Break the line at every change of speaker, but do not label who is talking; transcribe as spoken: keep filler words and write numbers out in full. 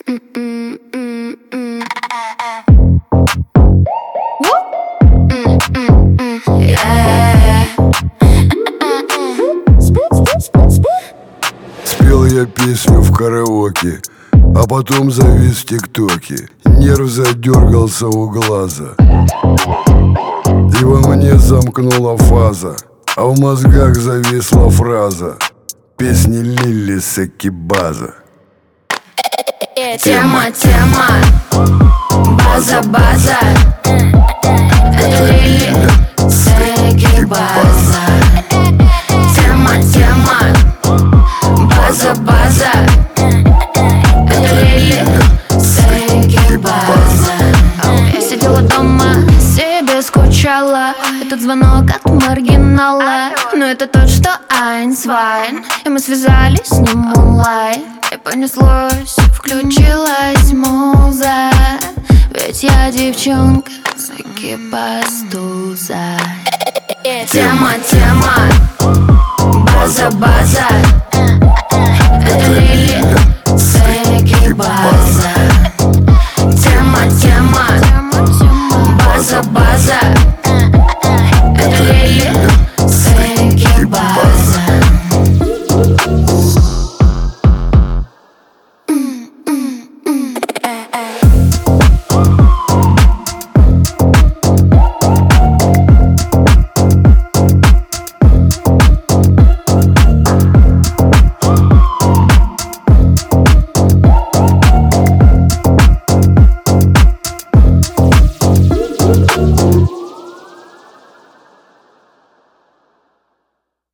Спел я песню в караоке, а потом завис в тиктоке. Нерв задергался у глаза, и во мне замкнула фаза, а в мозгах зависла фраза песни Лили Секибаза.
Тема, тема, база, база. Это Лили Секибаза. Тема, тема, база, база. Это Лили Секибаза. Я сидела дома, себе скучала. Этот звонок от маргинала, но это тот, что Айнсвайн. И мы связались с ним онлайн. И понеслось, включилась муза. Ведь я девчонка с экипастуза. Тема, тема, база, база.